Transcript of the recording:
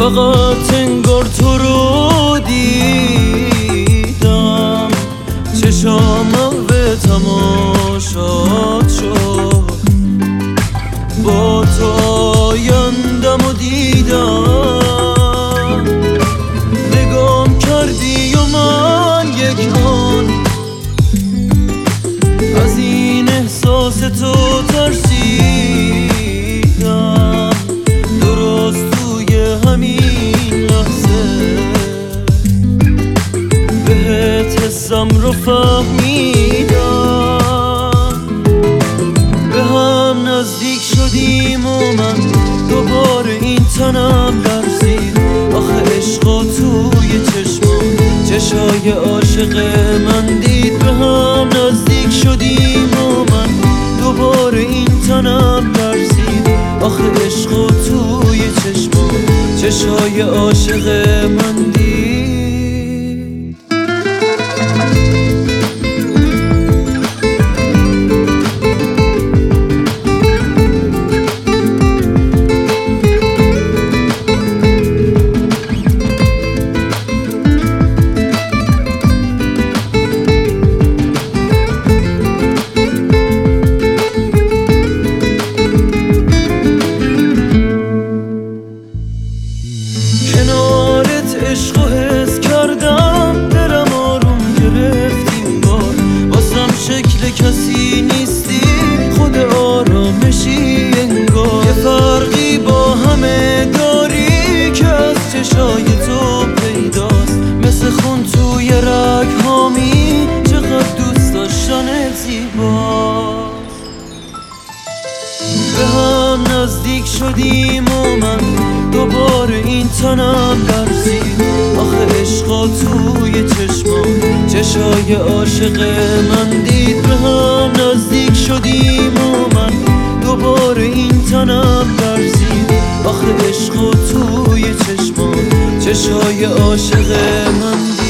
فقط انگار تو رو دیدم، چشامم به تماشات شد، با تو آیندم و دیدم. نگام کردی و من یک آن از این احساس تو ترسیدم. درست توی همین لحظه بهت حسم رو فهمیدم. به هم نزدیک شدیم و من دوباره این تنم لرزید. آخه عشقا توی چشای عاشق من دید. به هم نزدیک شدیم و من دوباره این تنم لرزید. آخه عشقا توی چشای عاشق من دید. عشق و حس کردم، دلم آروم گرفت این بار. واسم شکل کسی نیستی، خود آرامشی انگار. یه فرقی با همه داری که از چشای تو پیداست. مثل خون توی رگ هامی، چقدر دوست داشتن زیباست. به هم نزدیک شدیم و من دوباره این تنم لرزید. آخه عشقا توی چشای عاشق من دید. به هم نزدیک شدیم و من دوباره این تنم لرزید. آخه عشقا توی چشای عاشق من دید.